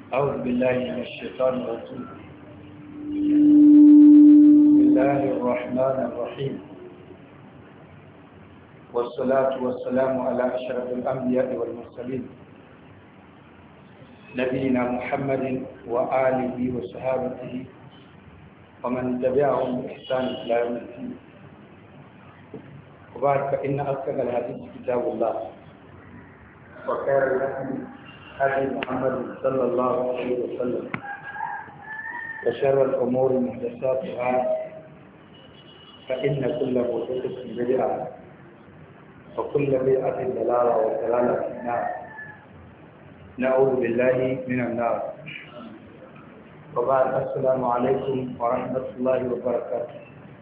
أعوذ بالله من الشيطان الرجيم. بسم الله الرحمن الرحيم، والصلاة والسلام على أشرف الأنبياء والمرسلين نبينا محمد وآله وصحابته ومن تبعهم بإحسان إلى يوم الدين. وبعد فإن أصدق الحديث كتاب الله، وخير الهدي هدي محمد صلى الله عليه وسلم، وشر الأمور محدثاتها، فإن كل محدثة بدعة، وكل بدعة ضلالة وضلالة في النار. نعوذ بالله من النار. وبعد السلام عليكم ورحمة الله وبركاته.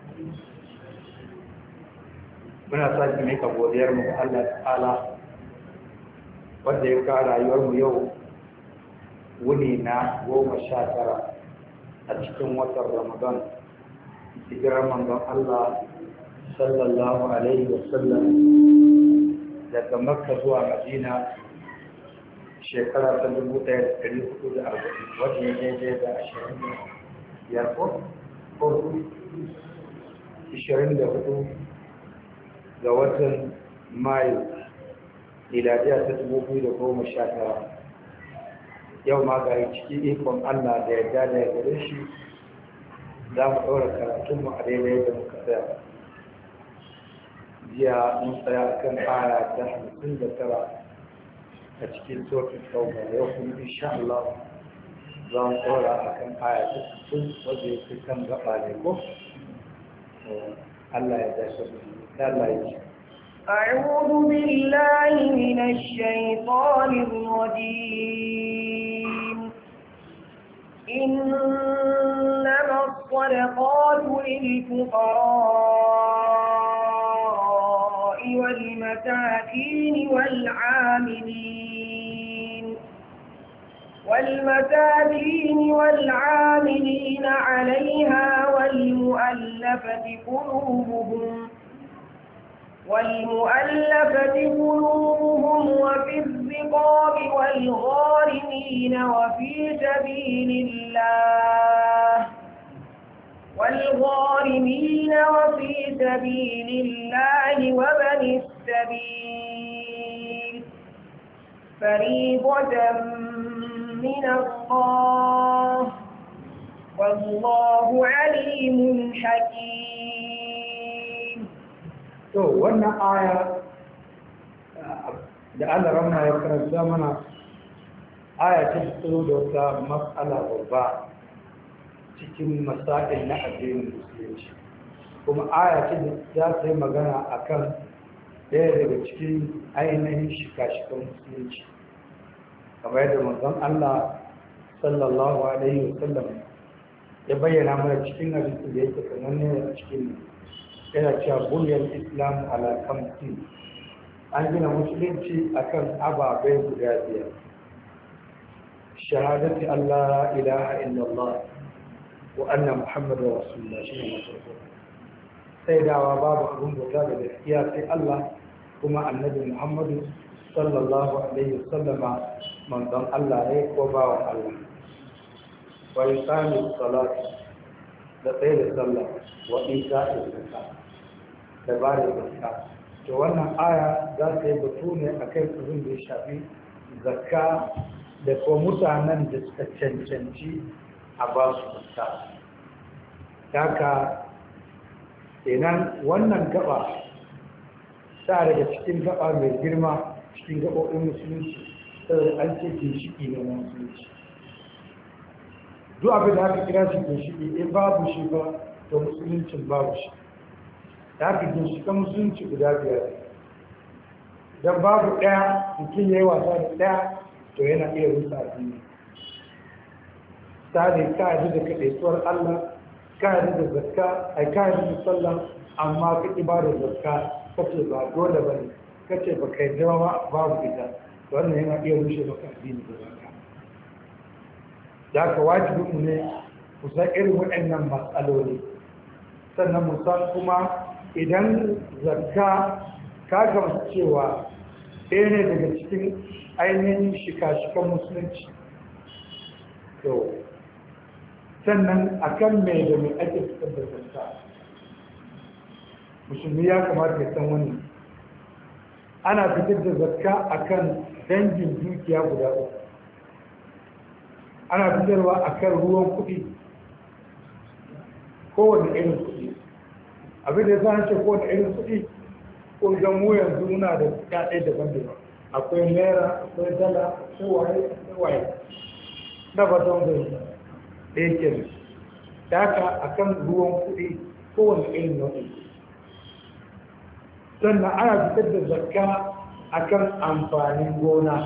muna sake mika godiyar mu ga Allah ta'ala wanda ya kawo rayuwar mu yau wuni na 19 a cikin watan Ramadan, hijirar manzon Allah sallallahu alaihi wasallam daga Makka zuwa Madina shekara ta 1440, wanda ya daidai da 24 ga watan Mayu miladiya ta 2019. yau ma ga ciki ikon Allah da yarda da ya gare shi za mu ɗaura karatunmu a daidai da muka tsaya. Jiya mun tsaya a kan aya ta 59 a cikin sautin tauba. Yau kuma insha Allah za mu ɗaura a kan aya ta 60 wadda ya fi kan gaba ne ko? Allah ya dace da Allah ya ce. أعوذ بالله من الشيطان الرجيم. إنما الصدقات للفقراء والمساكين والعاملين عليها والمؤلفة قلوبهم وفي الرقاب والغارمين وفي سبيل الله وابن السبيل فريضة من الله والله عليم حكيم. To wannan aya da Allah ramma ya karanta mana aya ta tsoro da wata matsala babba cikin masail na addinin musulunci, kuma aya ce da za ta yi magana akan ɗaya daga cikin ainihin shika-shikan musulunci, kamar yadda manzon Allah sallallahu alaihi wasallam ya bayyana mana cikin hadisin da yake kamar ne a cikin yana cewa buniyar islam ala kamsin, an gina musulunci akan ababai guda biyar: shahadati Allah ilaha illallah wa anna muhammadar rasulullah, shi ne mafarko sai dawa babu abin bauta da gaskiya sai Allah, kuma annabi muhammadu sallallahu alaihi wasallama manzon Allah ne ko bawan Allah. wa yuqami salat, da tsaye da sallah, wa ita'i zakat, da ba da zakka. To wannan aya za ta yi batu ne a kan abin da ya shafi zakka da kuma mutanen da suka cancanci a ba su zakka. Haka kenan wannan gaba ta daga cikin gaba mai girma cikin gaɓoɓin musulunci, saboda an ce ginshiki ne na musulunci. Duk abin da aka kira shi ginshiki, in babu shi ba to musuluncin babu shi. da aka ginshiƙa musulunci guda biyar, don babu ɗaya mutum ya yi wasa da ɗaya to yana iya rusa addini. Sare ka yi da kaɗaituwar Allah, ka yi da zakka, ka yi da sallah, amma ka ƙi ba da zakka, ka ce ba dole ba ne, ka ce ba kai jama babu ita, wannan yana iya rushe maka addini da zakka. Da aka wajibinmu ne ku san irin waɗannan matsaloli, sannan mu san kuma idan zakka ka gamsu cewa ɗaya ne daga cikin ainihin shika-shikan musulunci, to sannan akan mai da mai ake fitar da zakka musulmi ya kamata ya san wani ana fitar da zakka akan dangin dukiya guda uku ana fitarwa akan ruwan kuɗi kowane irin kuɗi abin da ya sa ce kowane irin kuɗi ko ga mu yanzu muna da kuɗaɗe daban-daban akwai naira akwai dala akwai waye na fatan da ɗaya ke da haka akan ruwan kuɗi kowane irin nau'in sannan ana fitar da zakka akan amfanin gona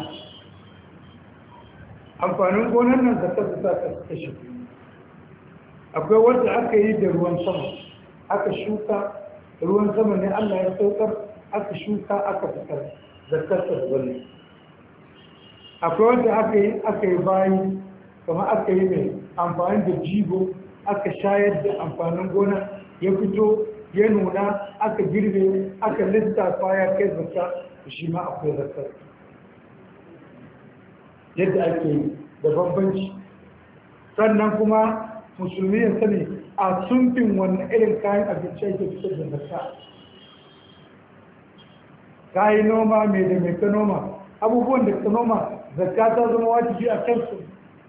amfanin gonan nan zakka su sa ta shi akwai wanda aka yi da ruwan sama aka shuka ruwan sama ne Allah ya saukar aka shuka aka fitar zakkar ta wani akwai wanda aka yi bayi kamar aka yi mai amfani da jigo aka shayar da amfanin gona ya fito ya nuna aka girbe aka lissafa ya kai zakka shi ma akwai zakkar yadda ake yi da bambanci sannan kuma musulmi ya sani a sunfin wani irin kayan abinci ake fitar da zakka ka yi noma mai da mai ka noma abubuwan da ka noma zakka ta zama wajibi a kansu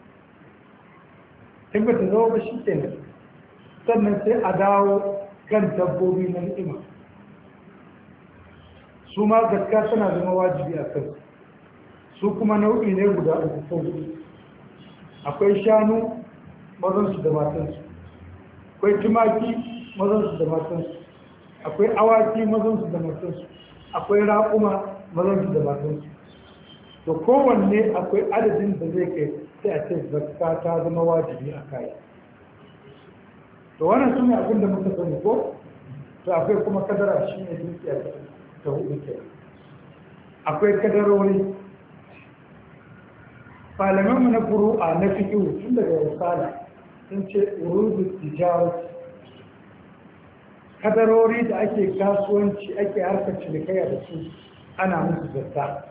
in ba ta zama ba shi kenan sannan sai a dawo kan dabbobi na ni'ima su ma zakka tana zama wajibi a kansu su kuma nau'i ne guda uku ko hudu akwai shanu mazansu da matansu akwai tumaki mazansu da matansu akwai awaki mazansu da matansu akwai raƙuma mazansu da matansu to kowanne akwai adadin da zai kai sai a ce zakka ta zama wajibi a kai to wannan su ne abin da muka sani ko to akwai kuma kadara shi ne dukiya ta hudu ke akwai kadarori malamanmu na furu'a na fiƙihu tun daga risala sun ce urudu tijarat kadarori da ake kasuwanci ake harkar cinikayya da su ana musu zakka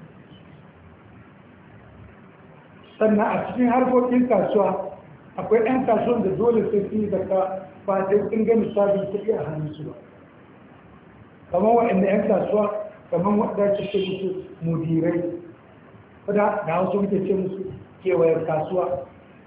sannan a cikin harkokin kasuwa akwai 'yan kasuwan da dole sai su yi zakka ba sai sun ga misalin kuɗi a hannunsu ba kamar waɗanda 'yan kasuwa kamar waɗanda ake ce musu mudirai da hausa muke ce musu kewayar kasuwa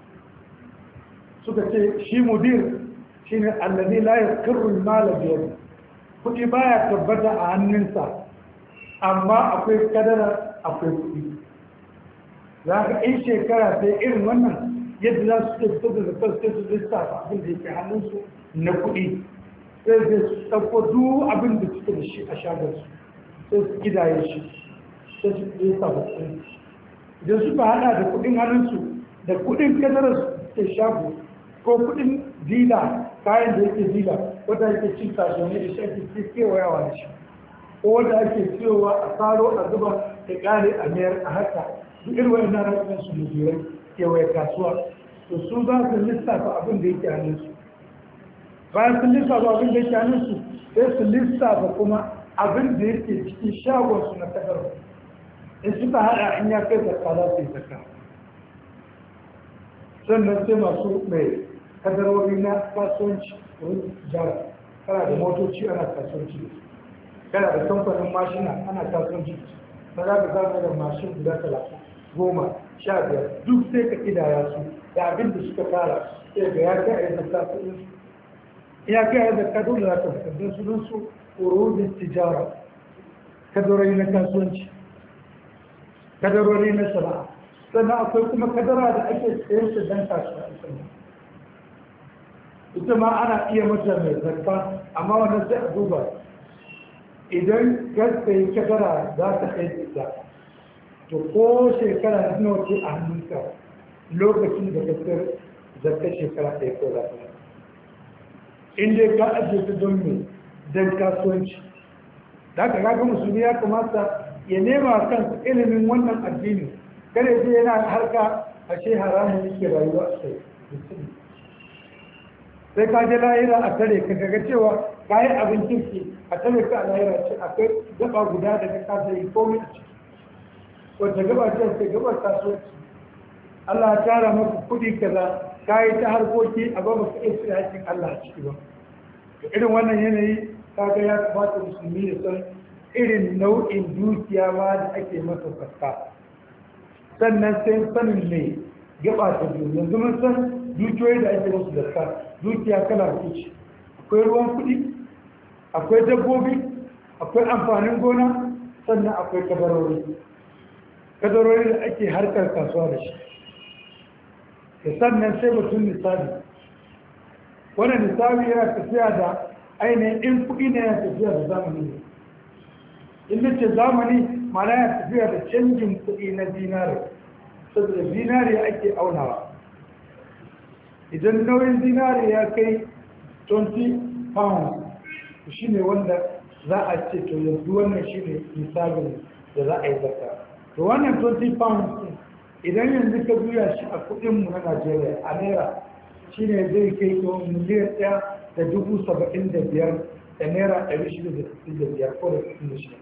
suka ce shi mudir shi ne allazi la yakirru mala biyar kuɗi baya tabbata a hannunsa amma akwai kadara akwai kuɗi za ka in shekara sai irin wannan yadda za su ce fito da zakar sai su lissafa abin da yake hannunsu na kuɗi sai su ɗauko duk abin da suke da shi a shagarsu sai su gidaye shi sai su lissafa kuɗi idan suka hada da kudin hannunsu da kudin kadarar ke shago ko kudin dila kayan da yake dila wadda ake cin kasuwanni da shi ake kewayawa da shi ko wadda ake cewa a tsaro a zuba da kare a mayar a haka duk irin wani na rafin su mujirai kewaye kasuwa to su za su lissafa abin da yake hannunsu bayan sun lissafa abin da yake hannunsu sai su lissafa kuma abin da yake cikin shagonsu na kadarar in suka hada in ya kai zakka za su yi zakka sannan sai masu mai kadarori na kasuwanci wurin jara kana da motoci ana kasuwanci kana da kamfanin mashina ana kasuwanci ba za ka zama da mashin guda 30 10 15 duk sai ka kidaya su da abin da suka tara sai ga ya kai a yi zakka kuɗin ya kai a yi zakka dole za ka fitar don sunan su urudin tijara kadarori na kasuwanci kadarori na sana'a sannan akwai kuma kadara da ake sayar da dan kasuwa ita ma ana iya mata mai zakka amma wannan sai a duba idan ka sayi kadara za ta kai ita to ko shekara nawa ce a hannunka lokacin da ka sayar zakka shekara ɗaya ko za ta in dai ka ajiye ta don me don kasuwanci da aka ga musulmi ya kamata ya nema kansa ilimin wannan addini kare sai yana harka a ce haramun yake rayuwa a sai sai ka je lahira a tare ka ga cewa ka yi abin kirki a tare ka a lahira ce akwai gaba guda da ka kasa yi komai a ciki wata gaba ce sai gabar kasuwanci Allah ya tara maka kuɗi kaza ka yi ta harkoki a ba ka iya tsira haƙƙin Allah a ciki ba to irin wannan yanayi kaga ya kamata musulmi ya san irin nau'in dukiya ma da ake masa zakka sannan sai sanin mai gaba ta biyu yanzu mun san dukiyoyi da ake musu zakka dukiya kala huɗu ce akwai ruwan kuɗi akwai dabbobi akwai amfanin gona sannan akwai kadarori da ake harkar kasuwa da shi da sannan sai mutum nisabi wannan nisabi yana tafiya da ainihin in kuɗi ne yana tafiya da zamani ne in ce zamani mana yana tafiya da canjin kuɗi na zinari saboda zinari ake aunawa idan nauyin zinari ya kai 20 pounds shi ne wanda za a ce to yanzu wannan shi ne nisabin da za a yi zaka to wannan 20 pounds idan yanzu ka juya shi a kudinmu na Najeriya a naira shi ne zai kai to miliyan 1,075,000 da naira 665 ko da 66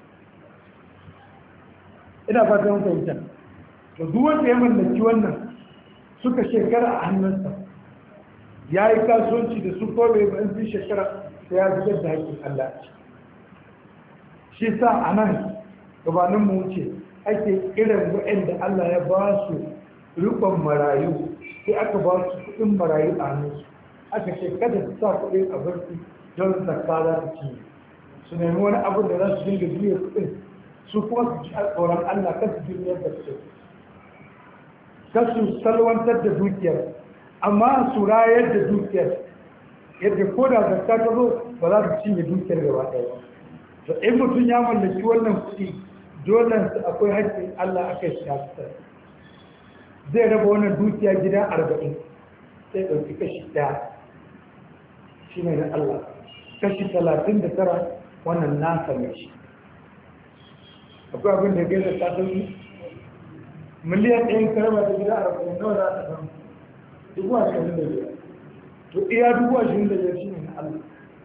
ina fata mun fahimta to duk wanda ya mallaki wannan suka shekara a hannunsa ya yi kasuwanci da su ko bai ban fi shekara sai ya zubar da haƙƙin Allah shi sa a nan gabanin mu wuce ake kiran waɗanda Allah ya ba su rikon marayu sai aka ba su kuɗin marayu a hannunsu aka ce kada su sa kuɗin a barci don zakka za su ci su nemi wani abu da za su dinga juya kuɗin su kuma su ci tsoron Allah kan su duniyar da su kan su salwantar da dukiyar amma su rayar da dukiyar yadda ko da zakka ta zo ba za su cinye dukiyar gaba ɗaya ba to in mutum ya mallaki wannan kuɗi dole su akwai haƙƙin Allah aka yi shafitar zai raba wannan dukiya gida 40 sai ɗauki kashi ɗaya shi ne na Allah kashi 39 wannan nasa mai shi akwai abin da gaisa ta sauki miliyan ɗayan karama ta gida 40 nawa za ta samu 25,000 to iya 25,000 shi ne na Allah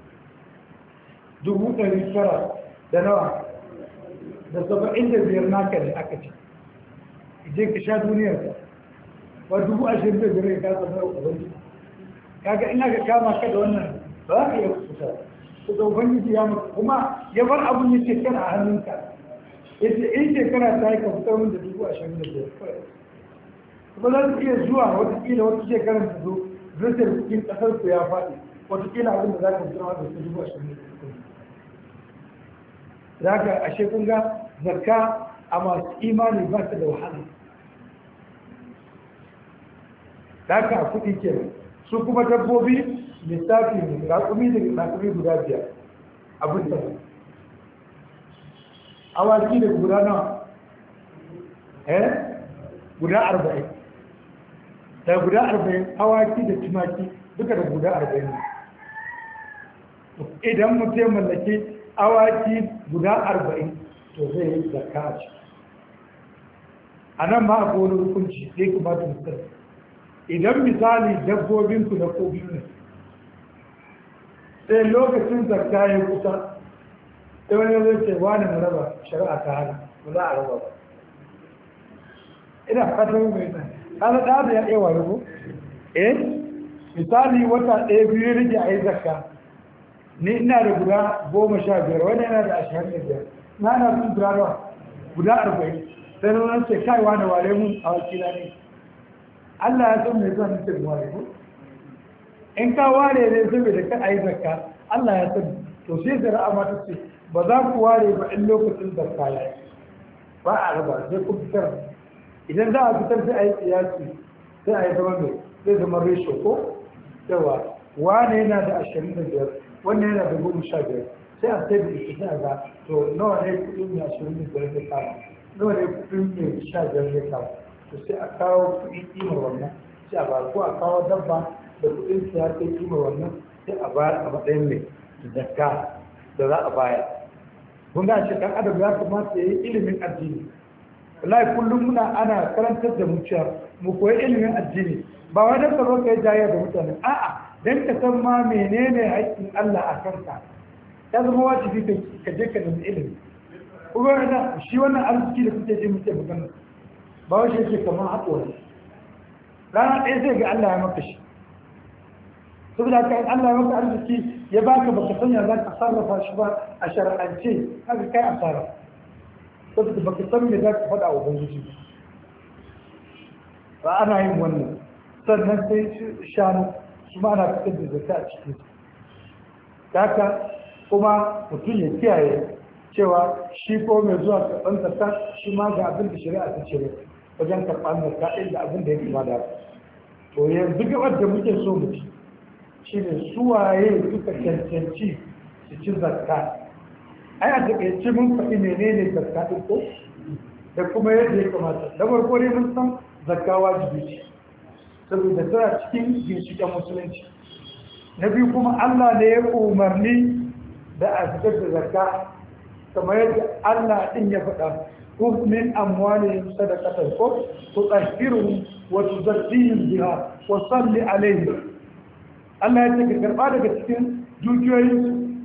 900 da nawa da 75 naka ne aka ce je ka sha duniyarka ba 25,000 ya kasa zara ubangiji kaga ina ka kama ka da wannan ba za ka iya kusa ku da ubangiji ya mutu kuma ya bar abun ya shekara a hannunka yace in shekara ta yi ka fitar min da 25,000 kuma za su iya zuwa watakila wata shekarar ta zo zai cikin ƙasar ku ya faɗi watakila abin da za ka fitar da su 25,000 za ka ashe kun ga zakka a masu imani ba ta da wahala za ka a kuɗi ke su kuma dabbobi lissafi ne raƙumi da raƙumi guda 5 abin da awaki da guda nawa guda 40 da guda 40 awaki da tumaki duka da guda 40 idan mutum mallake awaki guda 40 to zai yi zakka a ciki a nan ma akwai wani hukunci sai kuma tunsar idan misali dabbobinku na kogi ne sai lokacin zakka ya kusa sai wani zai ce wani na raba shari'a ta hana ba za a raba ba ina fatan mai tsan kana da ya ewa rubu misali wata 1-2 rike a yi zakka ni ina da guda 15 wani yana da 25 na na sun guda 40 sai na wani ce kaiwa da ware mun a wakila ne Allah ya san mai zan nufin ware mu in ka ware ne saboda ka a yi zakka Allah ya san to sai zara'a ma ta ce ba za ku ware ba in lokacin zakka ya yi ba a raba sai ku fitar idan za a fitar sai a yi tsiyasi sai a yi zama mai zai zama ratio ko yawa wane yana da 25 wannan yana da 15 sai a sai da ita sai a ga to nawa ne kudin mai 25 ne kama nawa ne kudin mai 15 ne kama to sai a kawo kudin kimar wannan sai a ba ko a kawo dabba da kudin sai ya kai kimar wannan sai a bayar a matsayin mai zakka da za a bayar kun ga shi dan adam ya kamata ya yi ilimin addini wallahi kullum muna ana karantar da mu cewa mu koyi ilimin addini ba wai dan tsaro kai jayya da mutane a'a dan ka san ma menene haƙƙin Allah a kanka ya zama wajibi ka je ka nemi ilimi kuma da shi wannan arziki da kuke ji muke magana ba wai shi yake kamar haƙori rana ɗaya sai ga Allah ya maka shi saboda kai Allah ya maka arziki ya baka baka sanya za ka sarrafa shi ba a shar'ance haka kai asara saboda baka san me za ka faɗa wa ubangiji ba ana yin wannan sannan sai shanu su ma ana fitar da zakka a cikin haka kuma mutum ya kiyaye cewa shi ko mai zuwa karɓar zakka shi ma ga abin da shari'a ta ce wajen karɓar zakka ɗin da abin da ya kama da to yanzu gabar da muke so mu ci shi ne suwaye suka cancanci su ci zakka ai a taƙaice mun faɗi menene zakka ɗin ko da kuma yadda ya kamata da farko ne mun san zakka wajibi ce saboda tana cikin ginshiƙen musulunci na biyu kuma Allah ne ya umarni da a fitar da zakka kamar yadda Allah ɗin ya faɗa خذ من أموالهم صدقة تطهرهم وتزكيهم بها وصل عليهم Allah ya ce ka karɓa daga cikin dukiyoyin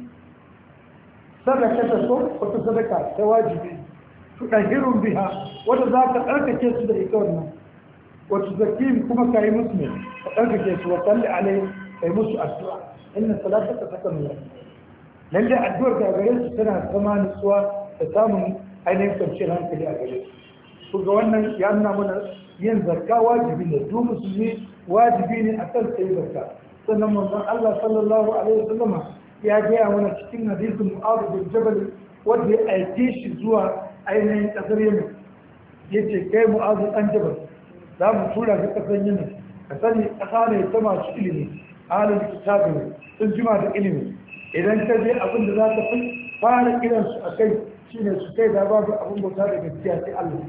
sadaka ta so wata sadaka ta wajibi su ɗahirun biha wadda za ka ɗarkake su da ita wannan wata zakiyin kuma ka yi musu ne ka ɗarkake su wata alai ka yi musu addu'a inna salata ka saka nuna lallai addu'ar da gare su tana zama nutsuwa da samun ainihin kwanciyar hankali a gare su ga wannan ya nuna mana yin zakka wajibi ne duk musulmi wajibi ne a kan sai zakka sannan manzon Allah sallallahu alaihi wasallama ya gaya mana cikin hadisin Mu'adh bin Jabal wanda ya aike shi zuwa ainihin kasar Yemen yace kai Mu'adh dan Jabal za mu tura ka kasar Yemen ka sani kasa ne ta masu ilimi ahlul kitabi sun jima da ilimi idan ka je abin da za ka fi fara kiransu a kai shine su kai da babu abin bauta da gaskiya sai Allah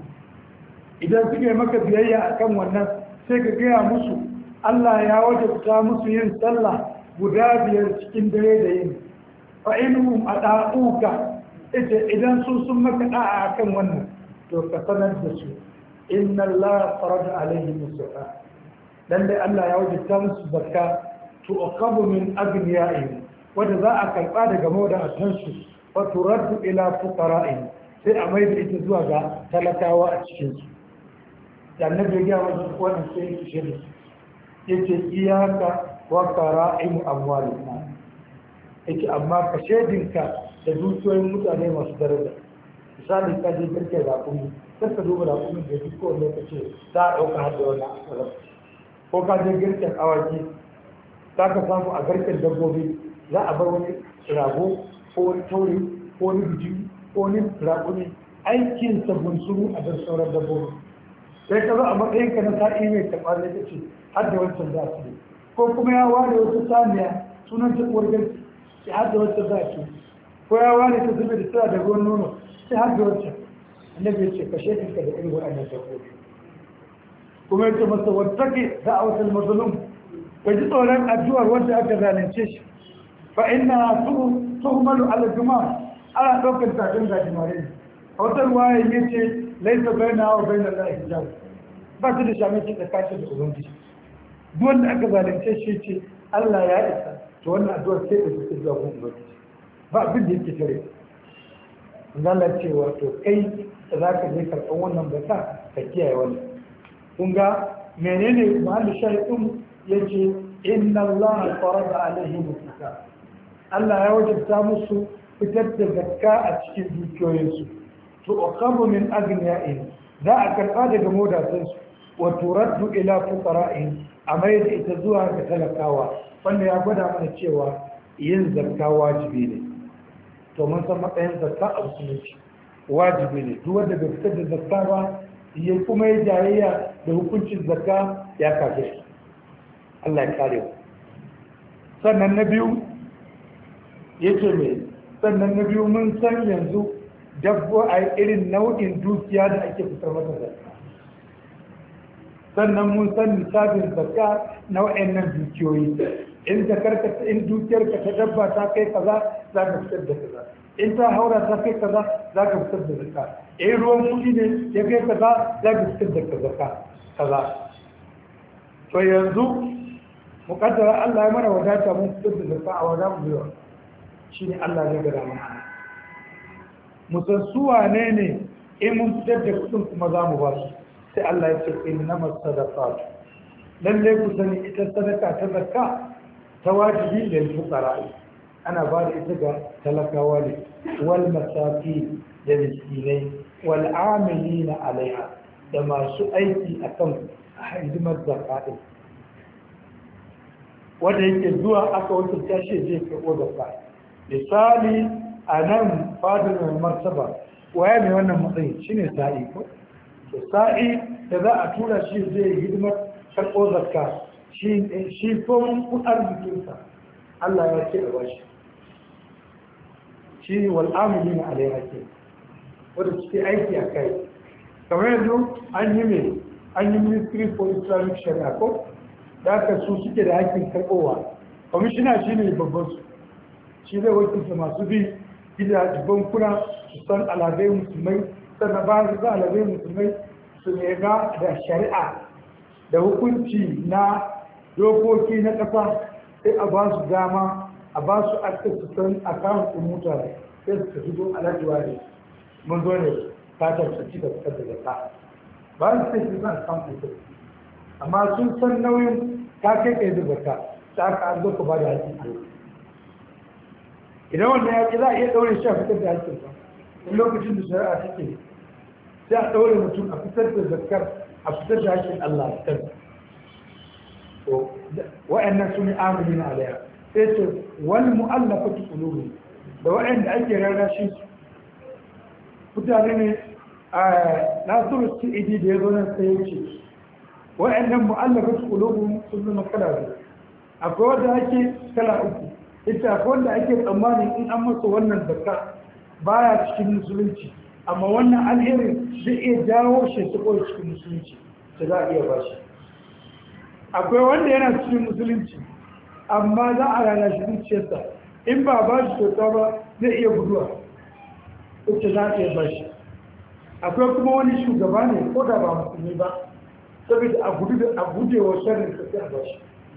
idan suke maka biyayya akan wannan sai ka gaya musu Allah ya wajabta musu yin sallah guda 5 cikin dare da yin fa inhum ada'uka ita idan su sun maka da'a akan wannan to ka sanar da su inna Allah farada alaihim as-salat dan dai Allah ya wajabta musu zakka to aqabu min aghniya'ihim wanda za a karba daga mawda'atansu faturaddu ila fuqara'in sai a mai da ita zuwa ga talakawa a cikin su da annabi ya ga wannan sai ya ce yace iyaka wa qara'im amwalina yace amma ka shedinka da dukiyoyin mutane masu daraja misali ka je garke da kuma sai ka duba da kuma da duk wanda kace za a dauka har da wannan asarar ko ka je garken awaki za ka samu a garken dabbobi za a bar wani rago ko wani tauri ko wani bijimi ko wani raƙuni aikin sabbin suru a bar sauran dabbobi sai ka zo a matsayinka na sa'i mai karɓar da ce har da wancan za su yi ko kuma ya ware wata saniya sunan ta uwar garki sai har da wancan za su ko ya ware ta zube da tsira da ruwan nono sai har da wancan annabi ya ce ka shekinka da irin waɗannan dabbobi kuma ya ce masa wattake da'awatul mazlum ka ji tsoron addu'ar wanda aka zalunce shi fa inna tuhmalu ala juma'a ana ɗaukar tafin gajimare ne a wata ruwaya ya ce laisa baina wa baina Allah hijab ba su da shamaki tsakanin da ubangiji duk wanda aka zalunce shi ce Allah ya isa to wannan addu'ar sai da suke zuwa gun ubangiji ba abin da yake tare Allah ce wato kai da za ka je karɓar wannan baka ka kiyaye wannan kun ga menene mahalli shari'un yace inna Allah farada alaihim zakat Allah ya wajabta musu fitar da zakka a cikin dukiyoyinsu to aqabu min aghniya'in za a karɓa daga modatansu wa turaddu ila fuqara'in a mai da ita zuwa ga talakawa wanda ya gwada mana cewa yin zakka wajibi ne to mun san matsayin zakka a musulunci wajibi ne duk wanda bai fitar da zakka ba ya kuma yi jayayya da hukuncin zakka ya kafir Allah ya kare mu sannan na biyu yace me sannan na biyu mun san yanzu dabbo a irin nau'in dukiya da ake fitar mata zakka sannan mun san nisabin zakka nau'in nan dukiyoyi in zakarka in dukiyarka ta dabba ta kai kaza za ka fitar da kaza in ta haura ta kai kaza za ka fitar da zakka in ruwan kuɗi ne ya kai kaza za ka fitar da kaza to yanzu muƙaddara Allah ya mana wadata mun fitar da zakka a wadata mu yawa shine Allah zai gada mana musan su wane ne in mun fitar da kudin kuma za mu ba su sai Allah ya ce innamas sadaqat lalle ku sani ita sadaka ta zakka ta wajibi lil fuqara ana ba da ita ga talakawa ne wal masakin da miskinai wal amilina alaiha da masu aiki akan hidimar zakka din wanda yake zuwa aka wakilta shi zai karɓo zakka misali a nan fadin mai martaba waye mai wannan matsayi shine sa'i ko to sa'i da za a tura shi zai hidimar karɓo zakka shi ko arzikinsa Allah ya ce a bashi shi ne wal'amuli na alaiha ke wadda suke aiki a kai kamar yanzu an yi mai an yi ministry for islamic shari'a ko da aka su suke da haƙƙin karɓowa kwamishina shi ne babban su shi zai wakilta masu bi gidajen bankuna su san alabai musulmai sannan ba su alabai musulmai su nema da shari'a da hukunci na dokoki na ƙasa sai a ba su dama a ba su aka su san akawun ɗin mutane sai su tafi don alajiwa ne mun zo ne fatar su ci da fitar da zaka ba su sai su zan kan fitar amma sun san nauyin ta kai kai da zaka ta aka an zo ka ba da haƙƙin Allah idan wannan yaƙi za a iya ɗaure shi a fitar da haƙƙin ba in lokacin da shari'a take sai a ɗaure mutum a fitar da zakar a fitar da haƙƙin Allah a kan to wa'annan su ne amini na alaiya sai ce wani mu'allafa tukulubu da wa'anda ake rarrashin su mutane ne a nasiru su'idi da ya zo nan sai ya ce wa'annan mu'allafa tukulubu sun zama kala biyu akwai wanda ake kala uku ita akwai wanda ake tsammanin in an masa wannan zakka baya cikin musulunci amma wannan alherin zai iya jawo shi su koyi cikin musulunci da za a iya ba shi akwai wanda yana cikin musulunci amma za a rana shi zuciyarsa in ba ba shi kyauta ba zai iya guduwa ita za a iya ba shi akwai kuma wani shugaba ne ko da ba musulmi ba saboda a gujewa sharrin sa sai a ba shi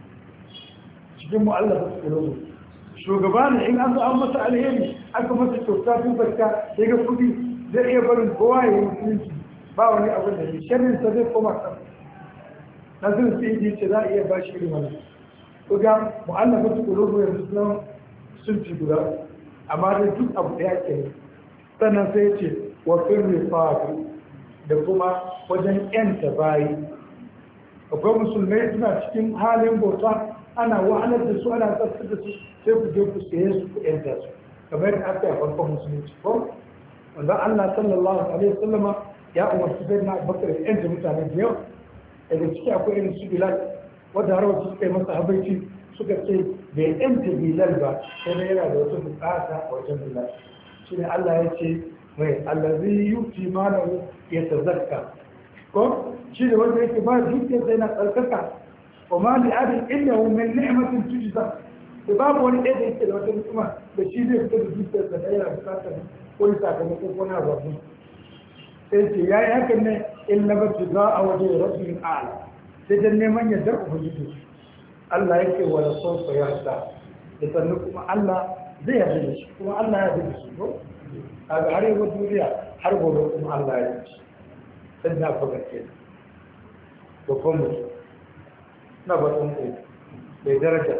cikin mu'allafa su kulobu shugaba ne in an zo an masa alheri aka masa kyauta tun barka ya ga kudi zai iya barin kowa ya yi musulunci ba wani abin da ne sharrin sa zai koma kan nazirin sai yi ce za a iya ba shi irin wani ko ga mu'allafa su kulobu yanzu sun ci guda amma dai duk abu ɗaya ke ne sannan sai ce wa firri fatu da kuma wajen yanta bayi akwai musulmai suna cikin halin bauta ana wahalar da su ana tsaftar da su sai ku je ku saye su ku yanta su kamar yadda aka yi a farkon musulunci ko wanda Allah sallallahu alaihi wasallama ya umarci sai na Abubakar ya yanta mutane da yawa daga ciki akwai irin su Bilal wanda har wasu suka yi masa habaici suka ce bai yanta Bilal ba sai dai yana da wata bukata a wajen Bilal shine Allah ya ce mai allazi yuti malahu yatazakka ko shi da wanda yake ba dukiyar sai na tsarkaka وما لأحد إلا من نعمة تجزى باب wani ɗaya da yake da wata hikima da shi zai fita da zuciyar da yana bukatar wani sakamakon wani abu sai ce ya yi hakan ne in na bacci za a waje rabbin a'ala sai dan neman yardar ubangiji Allah yake wala sofa ya sa da sannan kuma Allah zai yarda da shi kuma Allah ya yarda da shi ko a ga har yau duniya har gobe kuma Allah ya yarda shi sai na faga kenan babban mutum na batun ku mai daraja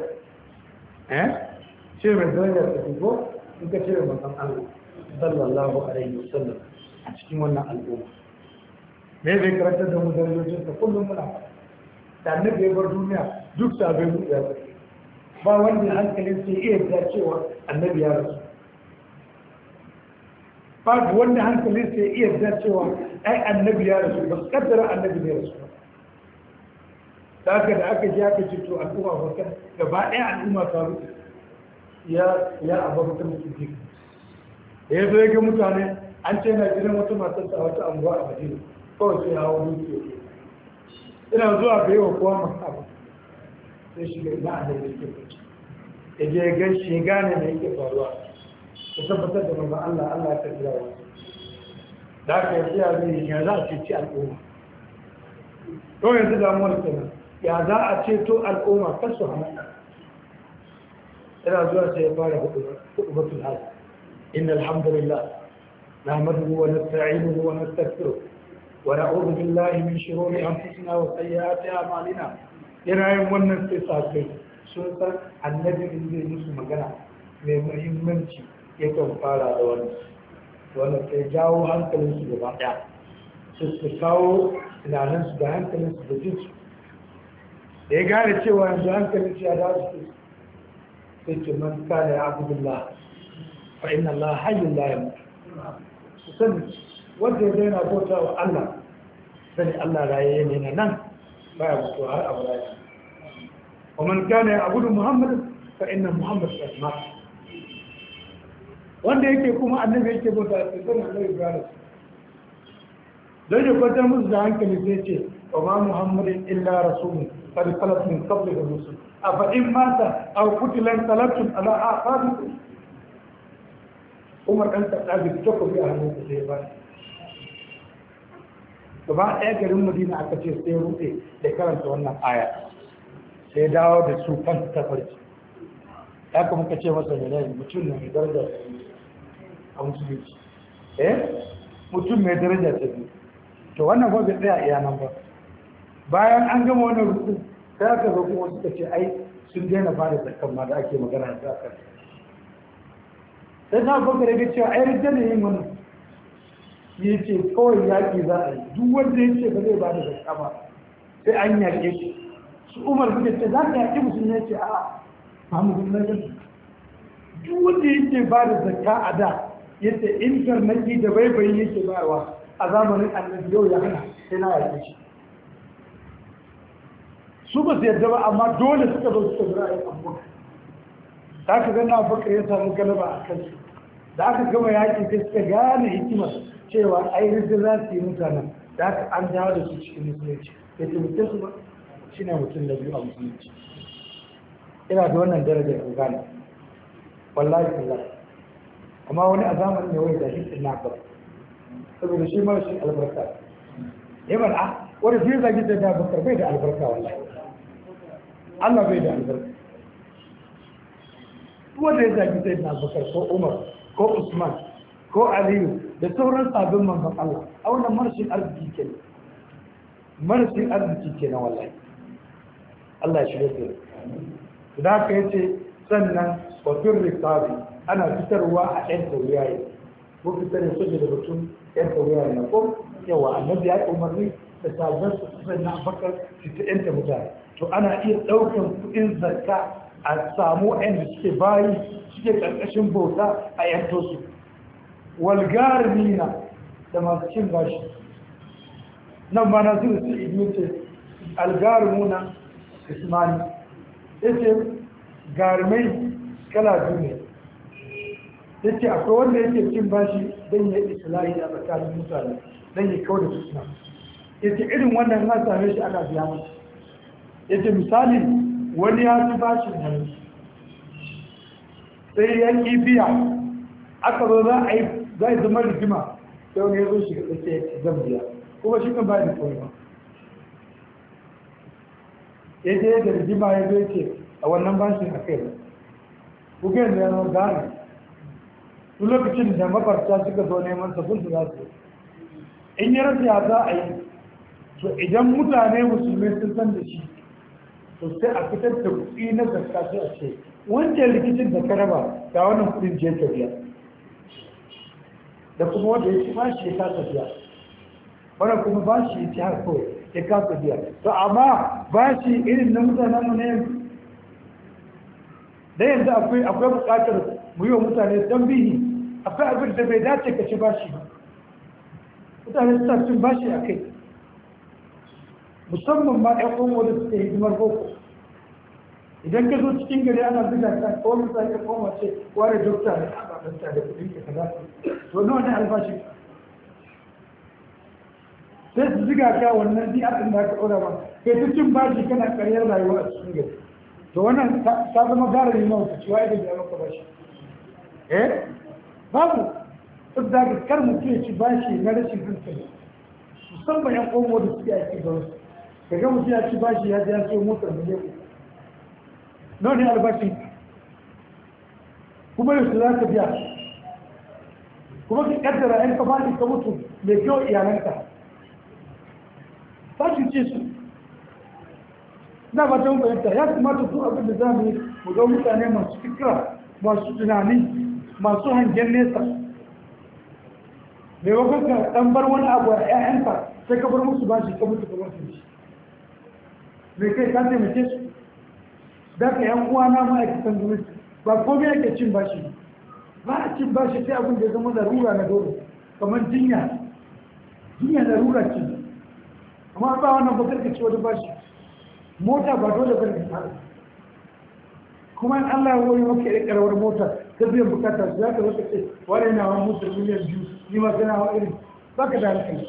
ce mai daraja ta ko in ka cire manzon Allah sallallahu alaihi wasallam a cikin wannan al'umma me zai karanta da mu darajojin ta kullum muna da annabi ya bar duniya duk sabai mu ya ba wanda hankalin sai iya da cewa annabi ya rasu ba wanda hankalin sai iya da cewa ai annabi ya rasu ba kaddara annabi ne ya rasu da aka ji aka ce to al'umma bakar gaba ɗaya al'umma ta rufe ya abubakar mutum jiki da ya zo ya ga mutane an ce na gidan wata matarsa a wata anguwa a madina kawai sai hawa dukiya ina zuwa bai wa kowa masu abu sai shiga ina a nan yake kwanci ya je ya gan shi ya gane da yake faruwa ya tabbatar da manzon Allah ya karɓi rawa da aka yi ya zai ya za a ce al'umma to yanzu damuwar kenan ya za a ceto al'umma kan su hana ina zuwa sai ya fara hudubatul hajj inna alhamdulillah nahmaduhu wa nasta'inuhu wa nastaghfiruh wa na'udhu billahi min shururi anfusina wa sayyiati a'malina yana yin wannan sai sa kai sun san annabi in zai musu magana mai muhimmanci yakan fara da wannan sai jawo hankalinsu gaba ɗaya su kawo tunaninsu da hankalinsu da jinsu da ya gane cewa yanzu hankalinsu ya dawo su sai ce man kana ya abudullah fa inna Allah hayyun la yamut su sani wanda ya daina bauta wa Allah sani Allah raye ne na nan baya mutuwa har abu raye wa man kana ya abudu Muhammad fa inna Muhammad qad mat wanda yake kuma annabi yake bauta da zan Allah Ibrahim don ya kwantar musu da hankali sai ce wa ma Muhammadin illa rasulun qad khalat min qablihi rusul afa in mata aw qutila salatum ala aqabikum Umar dan Khattabi ta ko bi a hannun sa sai ba gaba ɗaya garin Madina aka ce sai rufe da karanta wannan aya sai dawo da su kan tafarki haka muka ce masa ne mutum ne mai daraja a musulunci mutum mai daraja ta biyu to wannan ba bai tsaya iya nan ba bayan an gama wannan ruku sai aka zo kuma suka ce ai sun daina fara zakkan ma da ake magana da zakkan sai na bakare ga cewa ai rijja ne yin wannan ya ce kawai yaƙi za a yi duk wanda ya ce ba zai ba da zakka ba sai an yaƙe shi su umar suka ce za ka yaƙi musulmi ya ce a Muhammadu na gani duk wanda ya ce ba da zakka a da yadda intarneti da baibayi yake bayarwa a zamanin annabi yau ya hana sai na yaƙe shi su ba su yadda ba amma dole suka zo suka zira yin abuwa ta ka gana bakar ya samu galaba a kansu da aka gama yaƙi sai suka gane hikimar cewa ai rijin za su yi mutanen da aka an dawo da su cikin musulunci ya ce mutum su ba shi ne mutum na biyu a musulunci ina da wannan darajar ku gane wallahi wallahi amma wani a zamanin ne wai da shi na ba saboda shi mara shi albarka ya ba a wani zai zagi da da bakar bai da albarka wallahi Allah bai da albarka wanda ya zagi sai na bakar ko Umar ko Usman ko Aliyu da sauran sabbin manzon Allah a wannan marashin arziki ke marashin arziki ke na wallahi Allah ya shirya da haka yace sannan wa firriqabi ana fitarwa a ɗan tauriyaye ko fitar da soja da mutum ɗan tauriyaye na ko yawa annabi ya umarni da sabon su sai na bakar su ta ɗan mutane to ana iya ɗaukar kuɗin zakka a samu ɗan da suke bayi suke ƙarƙashin bauta a yanto su walgarmina da masu cin bashi nan ba na zuru su ibi ce algarmuna ismani yace garmai kala biyu ne yace akwai wanda yake cin bashi don ya islahi a tsakanin mutane don ya kawo da suna yace irin wannan na same shi ana biya masa yace misali wani ya ci bashin hannu sai ya ƙi biya aka zo za a yi zai zama rigima sai wani ya zo shiga tsaye ya ci zan biya kuma shi kan ba da kawai ba ya je da rigima ya zo ce a wannan bashin a kai buga yanzu ya zama gane duk lokacin da mafarta suka zo neman sabon su za su in yi rasa za a yi to idan mutane musulmai sun san da shi to sai a fitar da kuɗi na zakka sai a ce wancan rikicin da ka raba ga wannan kuɗin je ka biya da kuma wanda ya ci bashi ya kasa biya wannan kuma bashi ya ci har kawai ya kasa biya to amma bashi irin na mutanen mu ne da yanzu akwai buƙatar mu yi wa mutane tambihi akwai abin da bai dace ka ci bashi ba mutane suna cin bashi a kai musamman ma ɗan ƙonwa da suke hidimar boko idan ka zo cikin gari ana buga ka ko misali ka koma ce ware dokta ne a ba dokta da kuɗin ka kaza to nawa ne albashi sai su ziga ka wannan bi abin da aka ɗora ba kai ta cin bashi kana ƙaryar rayuwa a cikin gari to wannan ta zama gara ne mawa ta ciwa idan ya maka bashi babu duk da kar mutum ya ci bashi na rashin hankali musamman yan ƙonwa da suke aiki da wasu kaga mutum ya ci bashi ya ya ce motar da ne nawa ne albashin kuma yau za ka biya kuma ka kaddara yan kafashi ka mutu mai kyau iyalanka ba su ce su na ba ta fahimta ya kamata su abin da za mu yi mu zo mutane masu fikira masu tunani masu hangen nesa mai wakon ka dan bar wani abu a 'ya'yanka sai ka bar musu bashi ka mutu ka mutu shi mai kai ka taimake su da ka yan uwa na ma'aikatan gwamnati ba komai ake cin bashi ba a cin bashi sai abin da ya zama larura na dole kamar jinya larura ce amma ba wannan bakar ka ci wani bashi mota ba dole ba ne kuma in Allah ya wani maka irin karawar mota ta biyan bukata su za ka zaka ce wani na wani motar miliyan 2 ni ma kana wa irin ba ka da hankali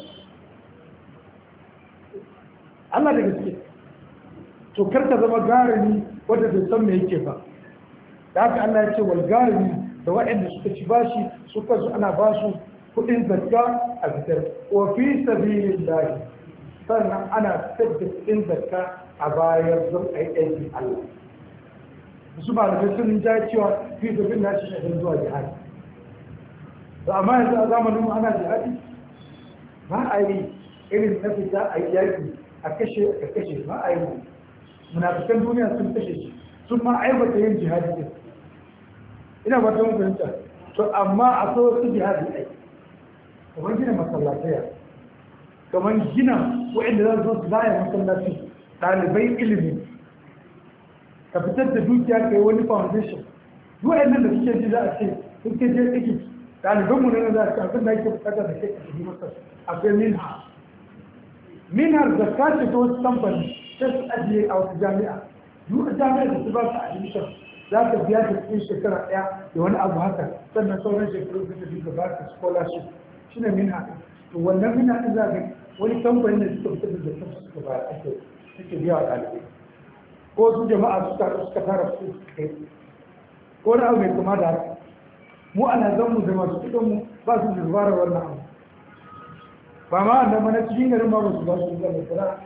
Allah da gaske to kar ka zama garani wanda bai san me yake ba da haka Allah ya ce wal garani da waɗanda suka ci bashi suka zo ana ba su kuɗin zakka a fitar wa fi sabilillah sannan ana fitar da kuɗin zakka a bayan zan aikin Allah su malamai sun ja cewa fi sabilillah shi ne zuwa jihadi to amma yanzu a zamanin mu ana jihadi ba a yi irin na fita a yi yaƙi a kashe ba a yi munafikan duniya sun kashe shi sun ma aibata yin jihadi din ina ba ta mun fahimta to amma a so wasu jihadi ai kamar gina masallataya kamar gina wa'anda za su zo zaya masallaci ɗalibai ilimi ka fitar da dukiya kai wani foundation duk wa'annan da suke ji za a ce sun ke je ɗiki ɗaliban mu ne za a ce abin da ake bukata da kai a cikin masar akwai minhar da kace ta wasu kamfani sai su ajiye a wasu jami'a duk jami'ar da su ba su admission za ka biya ta cikin shekara ɗaya da wani abu haka sannan sauran shekaru suka fi ka ba ta scholarship shi ne minha to wannan minha ɗin za ga wani kamfani da suka fitar da zakar suka ba ake suke biya wa ɗalibai ko su jama'a suka tara su kai ko wani abu mai kama da haka mu ana zan mu da masu kuɗinmu ba su zubara wannan abu ba ma da mana cikin garin ba su ba su zama tsara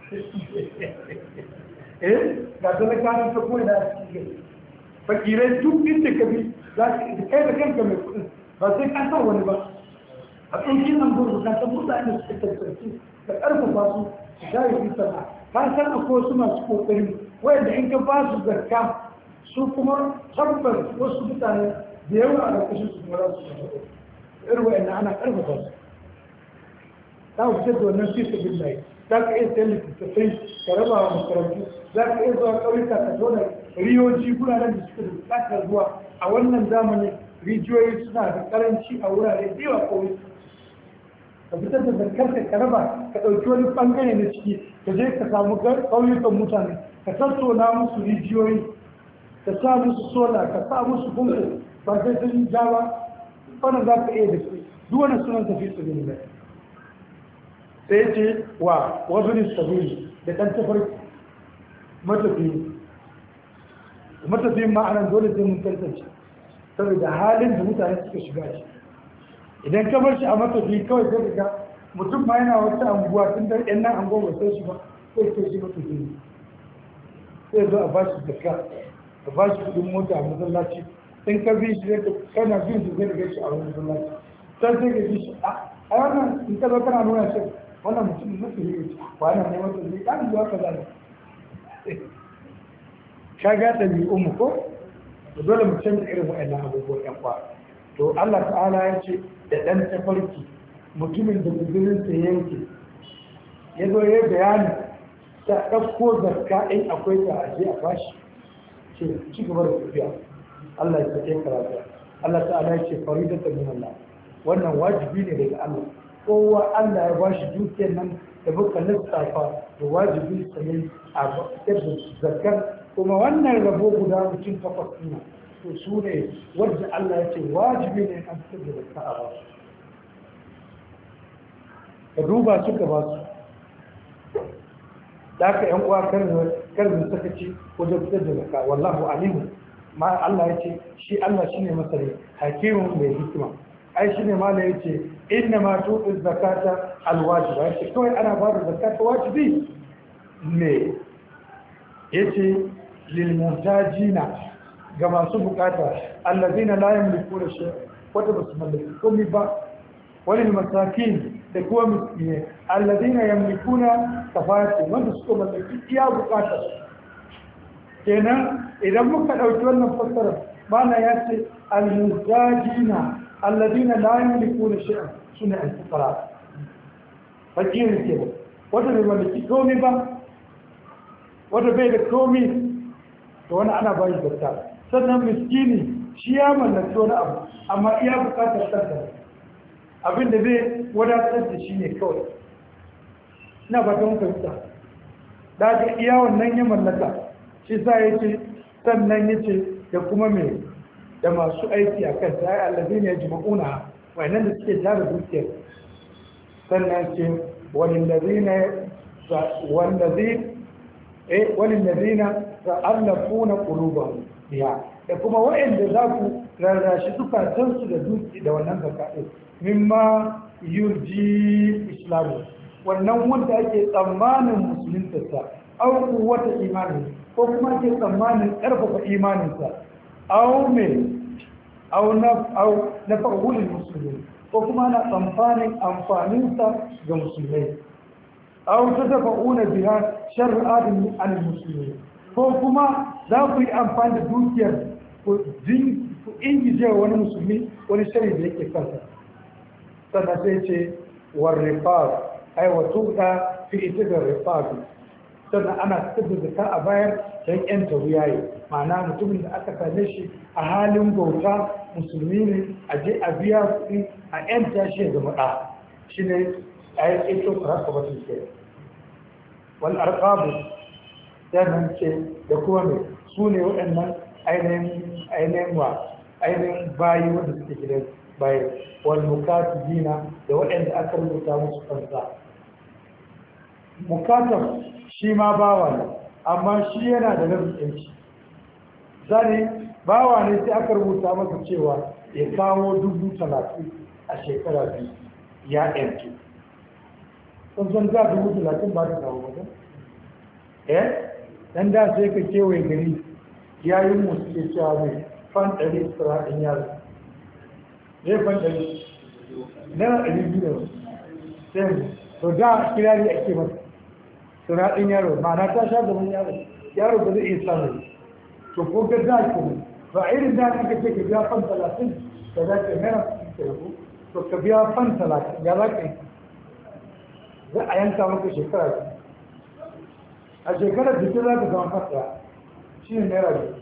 ga talakanin ta koyi da a cikin gari fakirai duk inda ka bi za ka kai da kanka mai kudin ba sai ka sa wani ba a tsokin an gudu ka san mutane su ka tattarki ka karfafa su su share fi sana ka san akwai wasu masu kokari wayanda in ka ba su zakka su kuma tabbas wasu mutane da yawa a ƙarƙashin su kuma za su shafa irin wayanda ana karfafa su za ku fitar da wannan fi sabin layi za ka iya sayan littattafai ka raba wa makarantu za ka iya zuwa ƙauyuka ka zo da riyoji guraren da suka da bukatar zuwa a wannan zamanin rijiyoyi suna da karanci a wurare da yawa ƙauyuka ka fitar da zarkar ka raba ka ɗauki wani ɓangare na ciki ka je ka samu ƙauyukan mutane ka tattauna musu rijiyoyi ka sa musu sola ka sa musu bunku ba sai sun ja ba wannan za ka iya da su duk wani sunan tafi su ne sai ce wa wasu sabili da ɗan tafarki matafiyin ma'anar dole sai mun tantance saboda halin da mutane suka shiga shi idan ka bar shi a matafiyi kawai sai ga mutum ma yana wata anguwa tun da yan nan anguwa ba sai shi ba sai ke shi matafiyi sai zo a bashi zakka a bashi kudin mota a masallaci in ka bi shi kana bin shi zai ga shi a wani masallaci sai sai ka bi shi a wannan in ka zo kana nuna shi wannan mutum mafi yi ba yana neman da zai ƙarin zuwa ka zane ka ga ɗabi'un mu ko da dole mu canza irin waɗannan abubuwan ƴan kwa to Allah ta'ala ya ce da ɗan tafarki mutumin da guzurin sa yanke ya zo ya bayani ta ɗauko zakka in akwai ta aje a bashi ce ci gaba da tafiya Allah ya sake karatu Allah ta'ala ya ce faridatan min Allah wannan wajibi ne daga Allah kowa Allah ya ba shi dukiyar nan da muka lissafa da wajibi tsaye a fitar da zakar kuma wannan rabo guda mutum takwas ɗina to su ne wadda Allah ya ce wajibi ne an fitar da zakka a ba su ka duba su ka ba su da aka yan uwa karin sakaci wajen fitar da zakka wallahu alimu ma Allah ya ce shi Allah shine masani hakimun mai hikima ai shine mala yace inna ma tu'ti zakata alwajiba yace kawai ana ba da zakata wajibi ne yace lil muhtajina ga masu bukata allazina la yamlikuna shay wata basu mallaki komai ba walil masakin da kuma miskine allazina yamlikuna kafati wanda suka mallaki iya bukata kenan idan muka ɗauki wannan fassara mana ya ce al-mutajina alladina la yamlikuna shay'an suna al-fuqara fakiri ke wanda bai mallaki komai ba wanda bai da komai to wani ana bayi zakka sannan miskini shi ya mallaki wani abu amma iya bukatar kansa abinda zai wadatar da shi ne kawai ina ba ta fahimta da ga iya wannan ya mallaka shi sa ya ce sannan ya ce da kuma mai da masu aiki a kan ta yi allazi ne ya ji ma'una wannan da suke tara dukiyar sannan ce wani lazina ta'allafuna qulubahum biha da kuma waɗanda za ku rarrashi zukatansu da duki da wannan zakaɗin mimma yurji islamu wannan wanda ake tsammanin musuluntarsa au wata imani ko kuma ake tsammanin ƙarfafa imaninsa au na fa'ulin musulmi ko kuma ana tsammanin amfaninsa ga musulmai au ta tafa'una biha shar'adin al-musulmi ko kuma za ku yi amfani da dukiyar ku ingije wani musulmi wani shari da yake kansa sannan sai ce war rifaq ai wato da fi itigar rifaq sannan ana fitar da zakka a bayar don yanta wuyaye ma'ana mutumin da aka same shi a halin bauta musulmi ne a je a biya kuɗi a yanta shi ya zama ɗa shi ne a yi ƙeto sarrafa batun ke wal arqabu sannan ce da kuma mai su ne waɗannan ainihin bayi wanda suke gidan bayi wal mukatibina da waɗanda aka rubuta musu kansa mukatab shi ma bawa ne amma shi yana da rabin yanci zane bawa ne sai aka rubuta masa cewa ya kawo 30,000 a shekara biyu ya yanki sun san za 30,000 ba ta kawo wajen dan da sai ka kewaye gari yayin mu suke cewa mai fan 100 sira'in yaro ne fan 100 na 200 sai to da kirari ake masa sira'in yaro ma'ana ta sha gaban yaro ba zai iya samu to ko ga da ke ba irin da aka ce ka biya fan 30 da za ka mera su ke rabu to ka biya fan 30 ya za ka yi za a yanka maka shekara a shekarar da za ka zama fasa shi ne naira biyu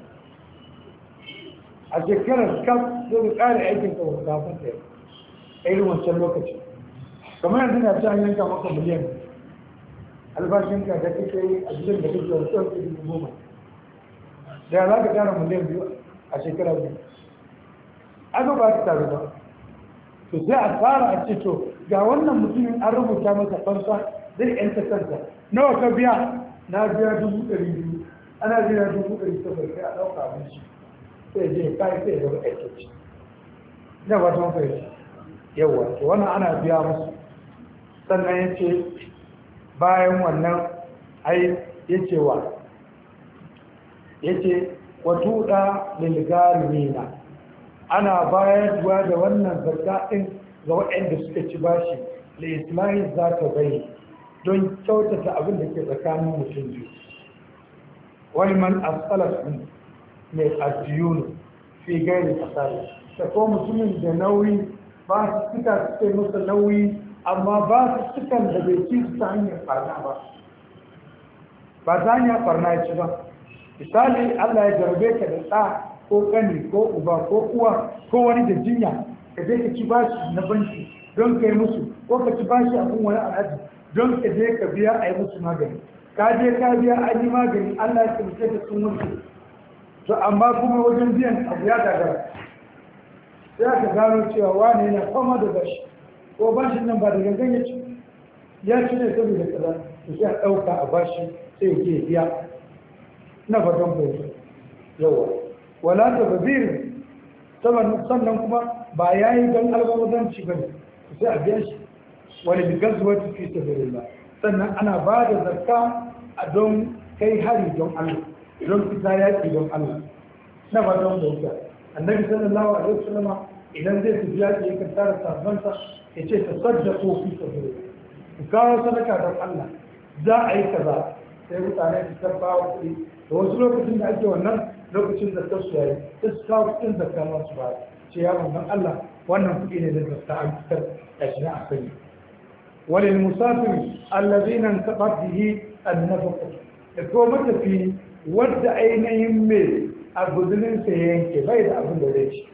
a shekarar kaf zai ka kare aikin ka wata fasa ya a irin wancan lokaci kamar yanzu na ci an yanka maka miliyan albashinka da kake yi a jirin da kake wani tsawon ɗari 10,000 da ya za ka kara miliyan biyu a shekara biyu aka ba ta taru ba to sai a tsara a ce to ga wannan mutumin an rubuta masa fansa zai yanta kansa nawa ka biya na biya 200,000 ana biya 700,000 sai a ɗauka abinci sai je kai sai zama aikaci na ba ta fahimci yawa to wannan ana biya musu sannan ya ce bayan wannan ai ya ce wa ya ce watuɗa lilgarimina ana bayarwa da wannan zakka ɗin ga waɗanda suka ci bashi da islahi za ta bai don kyautata abin da ke tsakanin mutum biyu wani man asalar mai ajiyunu fi gairi fasari da ko mutumin da nauyi ba su suka suke masa nauyi amma ba su sukan da bai ci su ta hanyar barna ba ta hanyar barna ya ci ba misali Allah ya jarabe ka da ɗa ko ƙani ko uba ko uwa ko wani da jinya ka je ka ci bashi na banki don ka yi musu ko ka ci bashi a wani alhaji don ka je ka biya a yi musu magani ka je ka biya an yi magani Allah ya kamce da sun mutu to amma kuma wajen biyan abu ya gagara sai aka gano cewa wani yana fama da bashi ko bashin nan ba da gangan ya ci ne saboda kaza to sai a ɗauka a bashi sai ya ke biya na fatan bai yawa wala ta bazir sannan kuma ba ya yi don albamudanci ba ne sai a biya shi wani bigan zuwa fi sabilillah sannan ana ba da zakka a don kai hari don Allah don fita yaƙi don Allah na fatan bai annabi sallallahu alaihi wasallam idan zai tafi yaƙi yakan tara sabansa ya ce ta saddaqo fi sabilillah ku kawo sadaka don Allah za a yi kaza sai mutane su tabbawa kuɗi da wasu lokacin da ake wannan lokacin da ta su yayi ta su kawo kuɗin zakka masu ba ce ya manzon Allah wannan kuɗi ne da zakka an fitar da shi a sani walil musafir allazina tabaddihi an-nafaqa da ko matafi wadda ainihin mai a guzurin sa yanke bai da abin da zai ci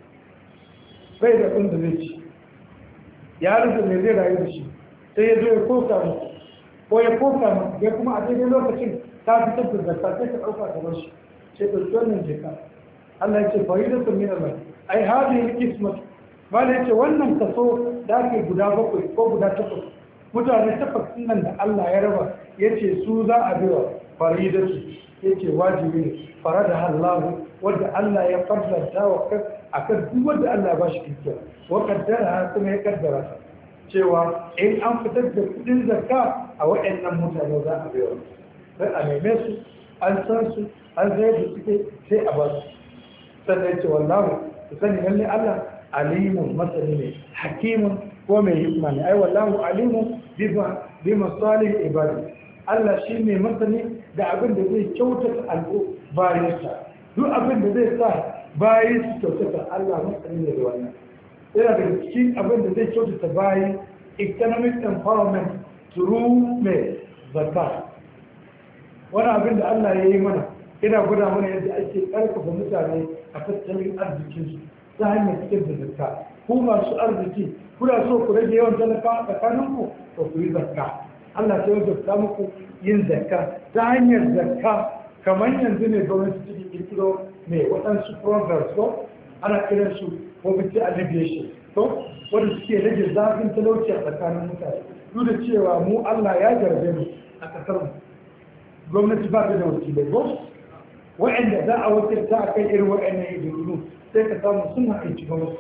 bai da abin da zai ci ya rufe mai zai rayu da shi sai ya zo ya koka muku ko ya koka muku ya kuma a daidai lokacin ta fitar da zakka sai ka ɗauka kamar shi sai ɗauki wannan jika Allah ya ce fa'idatun min Allah ai hadhihi al-qismat bala ya ce wannan kaso da ake guda 7 ko guda 8 mutane 8 nan da Allah ya raba yace su za a biwa faridatu yace wajibi ne farada Allah wanda Allah ya farlanta wa akan duk wanda Allah ba shi dukiya wa kaddara kuma ya kaddara cewa in an fitar da kudin zakka a waɗannan mutane za a biya sai a neme su an san su an zai da suke sai a ba su sannan ce wallahu ku sani lalle Allah alimun masani ne hakimun ko mai hikma ne ai wallahu alimun bi masalih ibadi Allah shi ne masani da abin da zai kyautata al'ubariyarsa duk abin da zai sa bayi su kyautata Allah masani ne da wannan yana da cikin abin da zai kyautata bayi economic empowerment through mai zakka wani abin da Allah ya yi mana yana gwada mana yadda ake karfafa mutane a tattalin arzikinsu ta hanyar fitar da zakka ku masu arziki kuna so ku rage yawan talaka a tsakaninku to ku yi zakka Allah ta yi zakka muku yin zakka ta hanyar zakka kamar yanzu ne gwamnati cikin kirkiro mai waɗansu programs ko ana kiran su poverty alleviation to wanda suke rage zafin talauci a tsakanin mutane duk da cewa mu Allah ya jarbe mu a ƙasar mu gwamnati ba ta da wakilai ko wa'anda za a wakilta a kan irin wa'annan hidindimu sai ka samu suna aiki gwamnati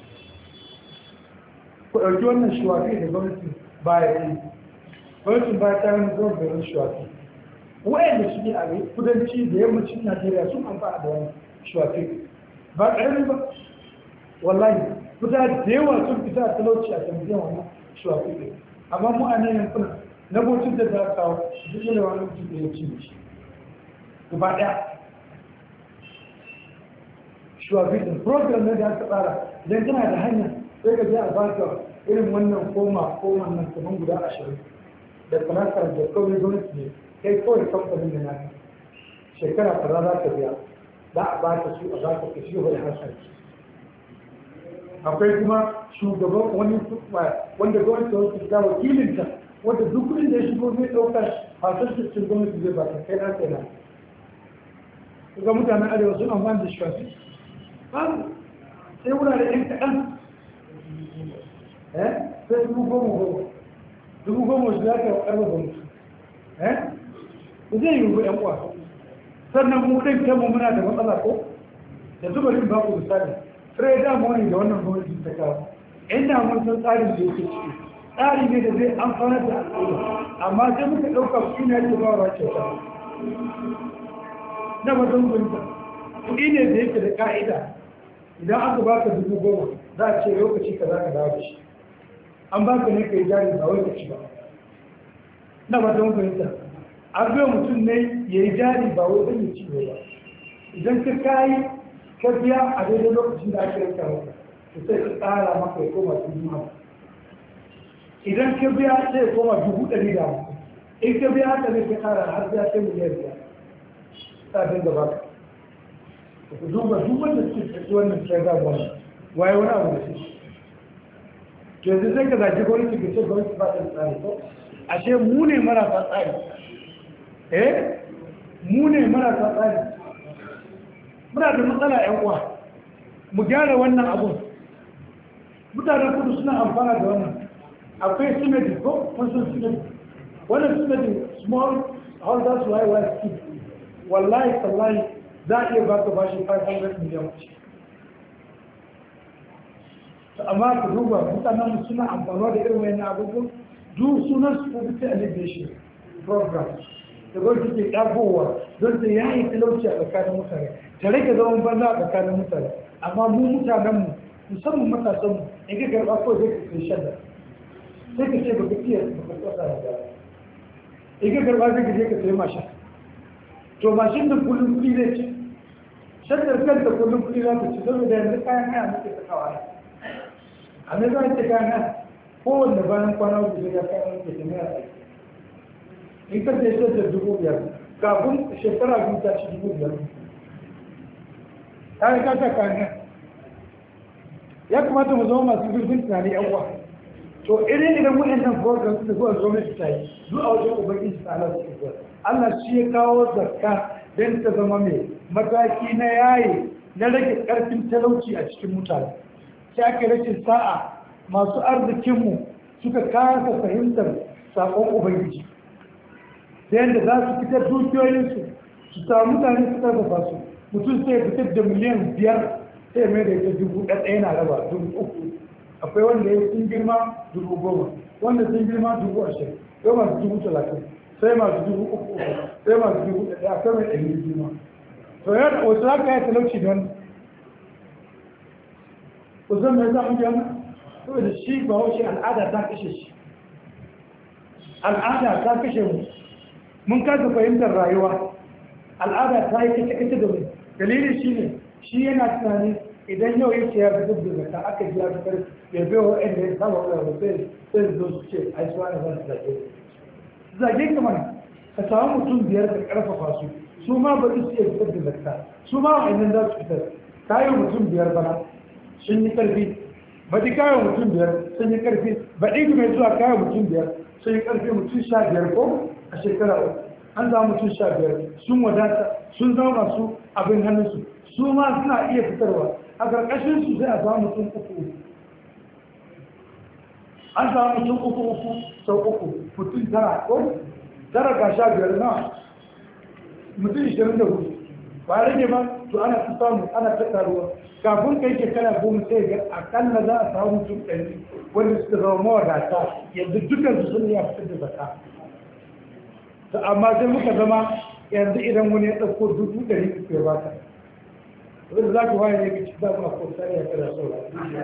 ku ɗauki wannan shuwafi da gwamnati baya yi gwamnatin baya ta yi zuwa garin shuwafi wa'anda suke a kudanci da yammacin Najeriya sun amfana da wani shuwafi ba ƙarami ba wallahi fita da yawa sun fita a talauci a tambiyan wannan shuwafi ne amma mu a nan yankuna na bocin da za kawo duk yana wani mutum da ya ci shi gaba ɗaya shuwafi ɗin program ne da aka tsara idan kana da hanya sai ka je a baka irin wannan koman nan kamar guda 20 da kanakar da kawai gwamnati ne kai kawai kamfanin da naka shekara kaza za ka biya za a ba ta su a za ka kashi wani harshen akwai kuma shugaban wani wanda gwamnati wasu ga wakilinta wanda duk kudin da ya shigo zai ɗaukar hasar cikin gwamnati zai ba ta kai na kai na ga mutanen arewa sun amfani da shafi sai wurare ɗin kaɗan sai 10,000 shi za ka yi ƙarfa ba mutu ku zai yi yan uwa sannan mu ɗin kanmu muna da matsala ko da zuba rin ba ku misali sai da mawani da wannan gwamnati ta kawo inda mun san tsarin da yake ciki tsari ne da zai amfanar da al'umma amma sai muka ɗauka kuɗi ne yake ba wa kyauta na mazan gwamnati kuɗi ne da yake da ka'ida idan aka baka 10,000 za a ce lokaci ka za ka dawo da shi an baka ne ka yi jari ba wai ka ci ba na mazan gwamnati an biyo mutum ne ya yi jari ba wai zai yi ci ba idan ka kayi ka biya a daidai lokacin da ake yanka maka to sai ka tsara maka ya koma 2,000 idan ka biya sai ya koma 150 in ka biya haka ne ka tsara har biya sai miliyan biya ta dinga baka ku duba duk wanda suke tafi wannan shaida wannan waye wani abu da shi to yanzu sai ka zaji gwamnati ka ce gwamnati ba ta tsari ko ashe mu ne marasa tsari mu ne marasa tsari muna da matsala yan uwa mu gyara wannan abun mutanen kudu suna amfana da wannan akwai simedi ko wasu simedi wannan simedi small holders waye scheme wallahi tallahi za a iya ba ka bashi 500 miliyan amma ku duba mutanen suna amfana da irin wayan abubuwan duk sunan su poverty alleviation program da gwamnati ke ɗagowa don ta yayi talauci a tsakanin mutane ta rage zaman banza a tsakanin mutane amma mu mutanenmu musamman matasanmu in ka karɓa ko zai ka kai shadda sai ka ce ba ka iya ba ka tsaka da in ka karɓa sai ka je ka sayi mashin to mashin da kullum kuɗi zai ci shaddar kanta kullum kuɗi za ta ci saboda yanzu kayan haya muke sakawa ne a me za a ce kayan haya kowanne bayan kwana uku sai ya kayan muke ta naira ɗari in ka je shaddar 5,000 kafin shekara biyu ta ci 5,000 ta yi kasa kayan haya ya kamata mu zama masu zurfin tunani yan uwa to idan waɗannan program da zuwa gwamnati ta yi duk a wajen ubangiji ta Allah su zuwa Allah shi ya kawo zakka don ta zama mai mataki na yaye na rage ƙarfin talauci a cikin mutane sai ake rashin sa'a masu arzikinmu suka kasa fahimtar saƙon ubangiji da yadda za su fitar dukiyoyinsu su samu mutane su karfafa su mutum sai fitar da miliyan 5 sai mai da ita 1,000 na raba 3,000 akwai wanda ya sun girma 10,000 wanda sun girma 20,000 sai masu 30,000 sai masu 3,000 sai masu 1,000 akwai mai 100 girma to ya da wasu haka ya talauci don kusan mai zamu jama saboda shi ba wace al'ada ta kashe shi al'ada ta kashe mu mun kasa fahimtar rayuwa al'ada ta yi kace-kace da mu dalilin shi ne shi yana tunanin idan yau yake ya fitar da zaka aka ji ya fitar ya bai wa ɗan da ya saba wa yau sai zo su ce ai su wani zan zage ka mana ka samu mutum 5 ka karfafa su ma ba su iya fitar da zakka su ma wa'annan za su fitar kayan mutum 5 bana sun yi karfi ba ji kayan mutum 5 sun yi karfi ba ɗin mai zuwa kayan mutum 5 sun yi karfi mutum 15 ko a shekara uku an zama mutum 15 sun wadata sun zama masu abin hannunsu su ma suna iya fitarwa a ƙarƙashin su sai a samu mutum 3 an samu mutum 3 sau 3 mutum 9 ko 9 ga 15 na mutum 24 ba rage ba to ana ta samu ana ta taruwa kafin kai shekara 10 sai ga akalla za a samu mutum 100 wanda suka zama mawadata yanzu dukkan su sun iya fitar da zakka to amma sai muka zama yanzu idan wani ya ɗauko 100,000 ya baka wanda za ka waye ne ka ci za ma ko sai ya kada saura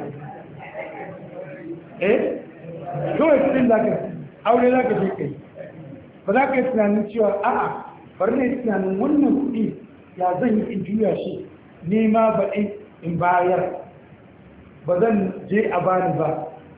kawai kudin za ka aure za ka je kai ba za ka yi tunanin cewa a'a bari ne tunanin wannan kuɗi ya zan yi in juya shi nema baɗi in bayar ba zan je a bani ba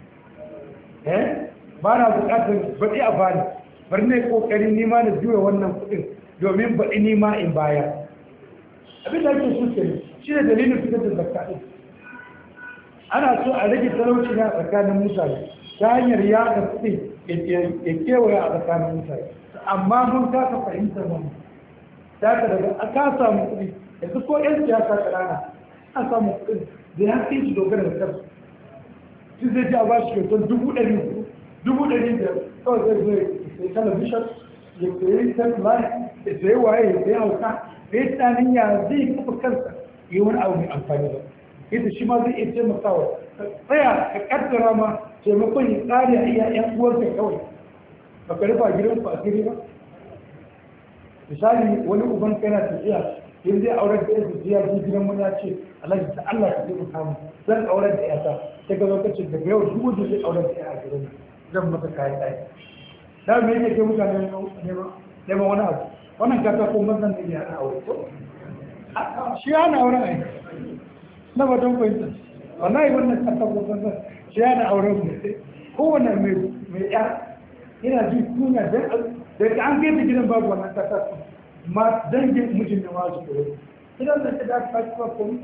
ba na buƙatar baɗi a bani bari ne ƙoƙarin nema da juya wannan kuɗin domin baɗi nema in bayar abin da ake so ke shi ne dalilin fitar da zakka ɗin ana so a rage talauci na tsakanin mutane ta hanyar yaɗa kuɗi ya kewaye a tsakanin mutane amma mun kasa fahimtar mu ta ka daga aka samu kuɗi yanzu ko yan siyasa ƙanana an samu kuɗi da ya fi su dogara da kansu shi zai ji a ba shi kyautar 100,000 100,000 kawai zai zo ya sai talabishin ya sayi satellite ya sayi waye ya sayi hauka da ya tunanin ya zai kafa kansa yi wani abu mai amfani ba yadda shi ma zai iya taimakawa tsaya ka kaddara ma taimakon ya tsari a iya yan uwarka kawai ba ka rufa gidan ku asiri ba misali wani uban kai na tafiya yin zai auren da yasa ya ji gidan wani ya ce alhaji ta Allah ka taimaka mu zan auren da yasa ta ga lokacin daga yau duk wanda zai auren da ya a gidan zan masa kayan ɗaki da me yake kai mutane neman wani abu wannan kaka ko mazan da ya hana aure shi hana auren aiki na ba don fahimta wallahi wannan kaka ko mazan shi hana auren mu kowane mai ya yana ji kuna da an kai ta gidan babu wannan kaka ma dangin mijin da wasu kure idan da ta dace ba kuma ko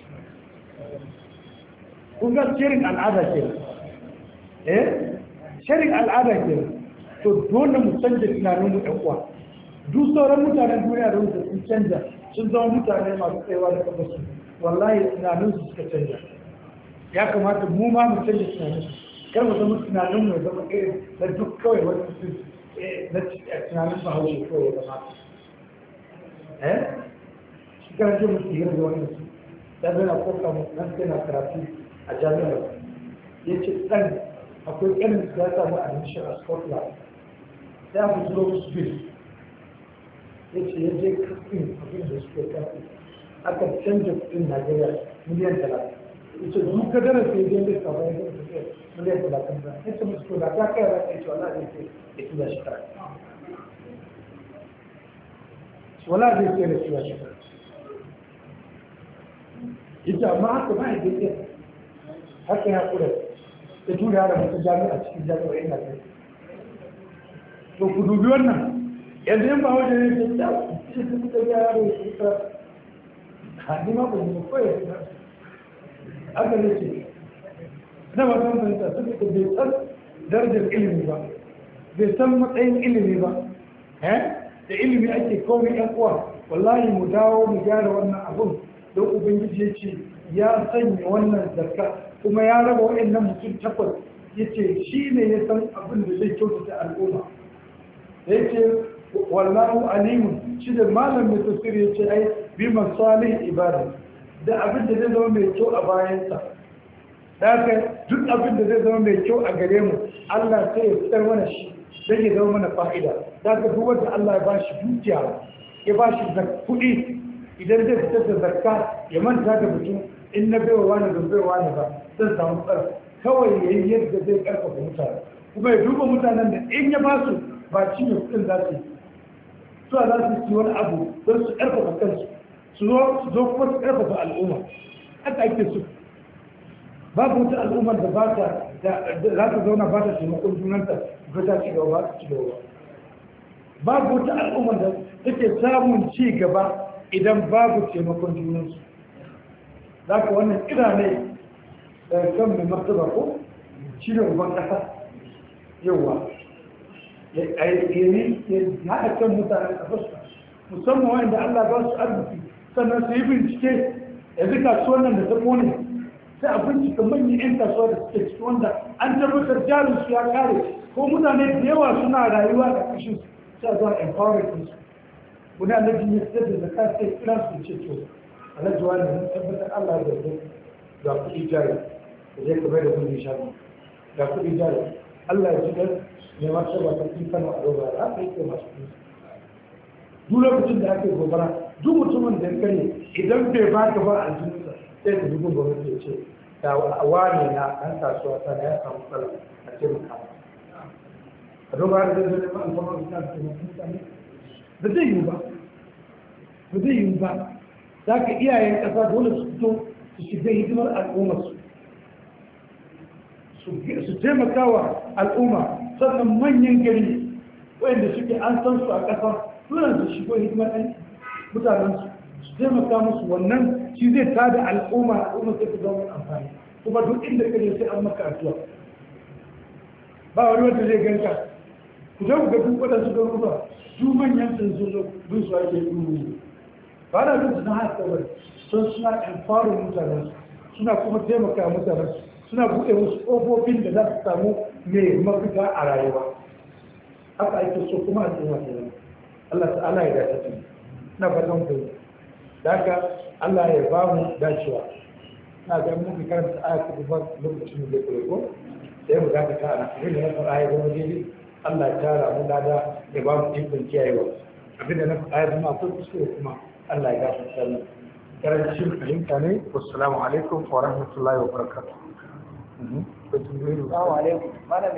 kun ga shirin al'ada ke shirin al'ada ke to dole mu canja tunanin mu ɗan uwa duk sauran mutanen duniya da wuce sun canja sun zama mutane masu tsayawa da kafa su wallahi tunanin su suka canja ya kamata mu ma mu canja tunanin kar mu zama tunanin mu zama irin da duk kawai wani mutum na tunanin ba haushi kawai ya zama shi kan ce musu hira da wani mutum ya zana koka mu nan sai na karatu a jami'ar ya ce ɗan akwai ƙanin da ya samu admission a Scotland sai aka turo musu bil ya ce ya je kafin abin da suke kafi aka canja kudin Najeriya miliyan 30 ya ce duk kadarar sai ya je kawai ya zai miliyan 30 ba ya ce musu to da ta kai ra kai cewa na ne ke ya tura shi kara wala zai ce da cewa shi ita amma haka ba ya ce haka ya kura da tura da mutu jami'a cikin jami'a ina kai to ku dubi wannan yanzu yin ba wajen ne ta ce ta fita yaro ya fita hannu ma ba ne ko ya fita aka ne ce na ba zan fahimta sun fita bai san darajar ilimi ba bai san matsayin ilimi ba da ilimi ake komai yan uwa wallahi mu dawo mu gyara wannan abun don ubangiji ya ce ya sanya wannan zakka kuma ya raba waɗannan mutum takwas ya ce shi ne ya san abin da zai kyautata al'umma ya ce wallahu alimun shi da malam mai tafsir ya ce ai bi masalih ibada da abin da zai zama mai kyau a bayansa da haka duk abin da zai zama mai kyau a gare mu Allah sai ya fitar mana shi don ya zama mana fa'ida da haka duk wanda Allah ya ba shi dukiya ya ba shi kuɗi idan zai fitar da zakka ya manta da mutum in na baiwa wani don baiwa wani ba zan samu tsara kawai ya yi yadda zai karfafa mutane kuma ya duba mutanen da in ya ba su ba cinye kuɗin za su yi su za su yi wani abu don su karfafa kansu su zo kuma su karfafa al'umma haka ake so babu wata al'ummar da ba ta za ta zauna ba ta taimakon junanta ba ta ci gaba ba ta ci gaba babu wata al'ummar da take samun ci gaba idan babu taimakon junansu za ka wannan kira ne daga kan mai martaba ko shi ne uban ƙasa yawa ya haɗa kan mutanen ƙasarsa musamman wanda Allah ba su arziki sannan su yi bincike yanzu kasuwan nan da ta kone sai a bincika manyan 'yan kasuwa da suke ciki wanda an tabbatar jarin su ya kare ko mutane da yawa suna rayuwa da kashin su sai a zuwa empowerment su guda na jini sai da zaka sai kira su ce to alhaji wani mun tabbatar Allah ya yarda ga kuɗi jari da zai kamar da kuɗi shago ga kuɗi jari Allah ya ji mai martaba ta fi kano a roba da aka yi ko masu kuɗi duk lokacin da ake gobara duk mutumin da ya kare idan bai baka ba a jinsa sai ka dubu gwamnati ya ce da wani na ɗan kasuwa ta ya samu tsala a taimaka a roba da zai zai ma alfamar da ta taimaka mutane ba zai yiwu ba ba zai yiwu ba za ka iyayen ƙasa dole su fito su shiga hidimar al'ummarsu su taimaka wa al'umma sannan manyan gari wayanda suke an san su a ƙasa dole su shigo hidimar ɗan mutanensu su taimaka musu wannan shi zai tada al'umma sai ta zama amfani kuma duk inda kare sai an maka addu'a ba wani wanda zai ganka ku ga duk waɗansu garuruwa su manyan sun zo bin su ake ɗuru ba na bin su na haka bari sun suna empowerin mutanen suna kuma taimaka mutanen suna buɗe wasu ƙofofin da za su samu mai mafita a rayuwa haka ake so kuma al'umma ta yi Allah ta'ala ya dace ta na fatan ku da haka Allah ya ba mu dacewa na ga mun karanta ayatu gaba lokacin da ya ko sai mu ga ta ana irin ne fara ayi gaba dai Allah ya tara mu lada ya ba mu ikon kiyayewa abinda na faɗa ya zama akwai kuskure kuma Allah ya gafarta mu karancin fahimta ne wassalamu alaikum wa rahmatullahi wa barakatuh. Assalamu alaikum.